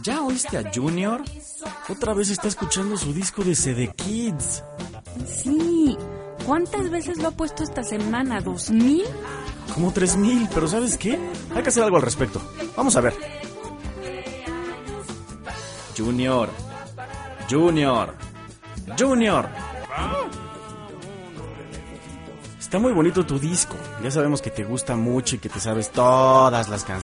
¿Ya oíste a Junior? Otra vez está escuchando su disco de CD Kids. Sí. ¿Cuántas veces lo ha puesto esta semana? ¿2,000? Como 3,000, pero ¿sabes qué? Hay que hacer algo al respecto. Vamos a ver. Junior. Está muy bonito tu disco. Ya sabemos que te gusta mucho y que te sabes todas las canciones.